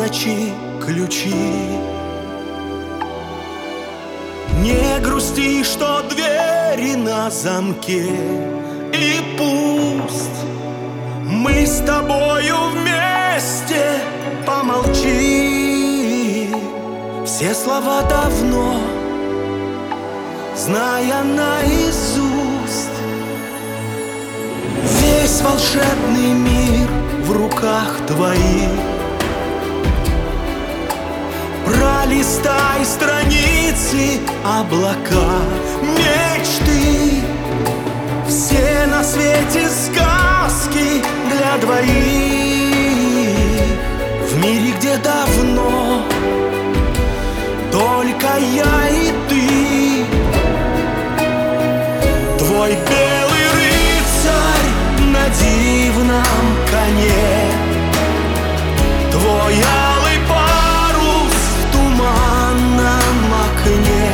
полночи ключи. Не грусти, что двери на замке, и пусть мы с тобою вместе помолчим. Все слова давно, зная наизусть, весь волшебный мир в руках твоих. Пролистай страницы облака, мечты, все на свете сказки для двоих. В мире, где давно только я и ты, твой белый рыцарь на дивном коне, твой алый парус в туманном окне,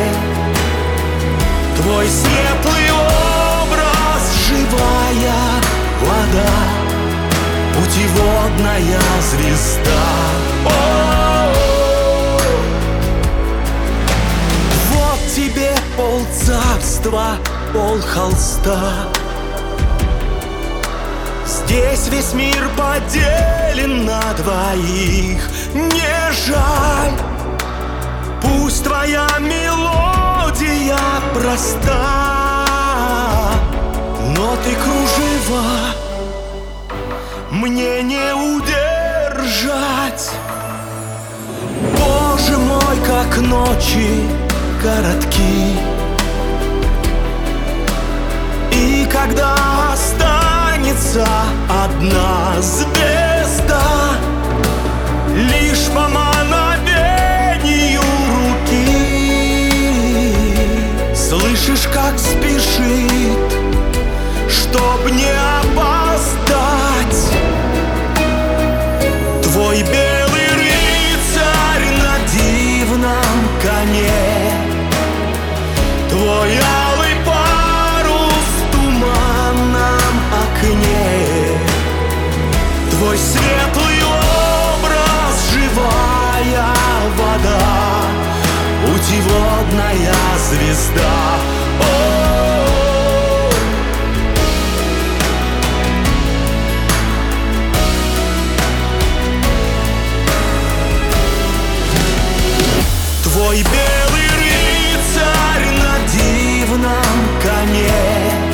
твой светлый образ, живая вода, путеводная звезда. Вот тебе полцарства, пол холста. Здесь весь мир поделен на двоих. Не жаль, пусть твоя мелодия проста, но ты кружева мне не удержать. Боже мой, как ночи коротки, и когда останется одна звезда, лишь по мановению руки, слышишь, как спешит, чтоб не опоздать, твой белый рыцарь на дивном коне, твой алый парус в туманном окне, твой светлый образ, живая вода, путеводная звезда. Твой белый рыцарь на дивном коне,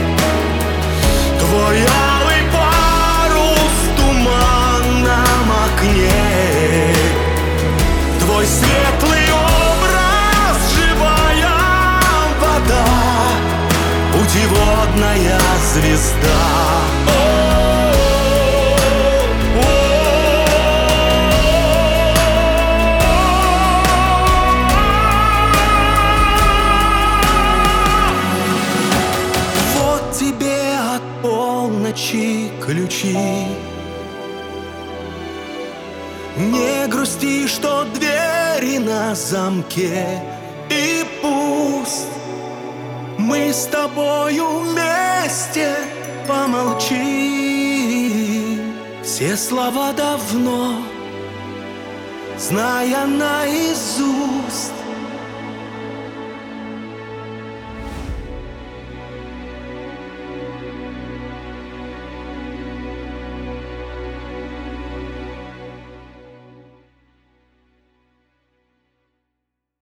твой алый парус в туманном окне, твой светлый образ, живая вода, путеводная звезда. Тебе от полночи ключи. Не грусти, что двери на замке, и пусть мы с тобою вместе помолчим. Все слова давно, зная наизусть,